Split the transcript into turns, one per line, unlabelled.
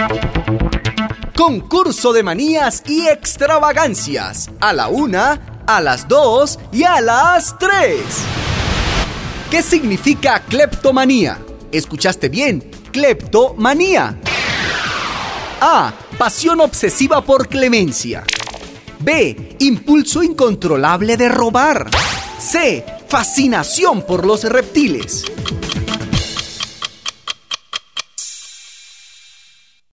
Concurso de manías y extravagancias. A la 1, a las 2 y a las 3. ¿Qué significa cleptomanía? ¿Escuchaste bien? Cleptomanía. A. Pasión obsesiva por clemencia. B. Impulso incontrolable de robar. C. Fascinación por los reptiles.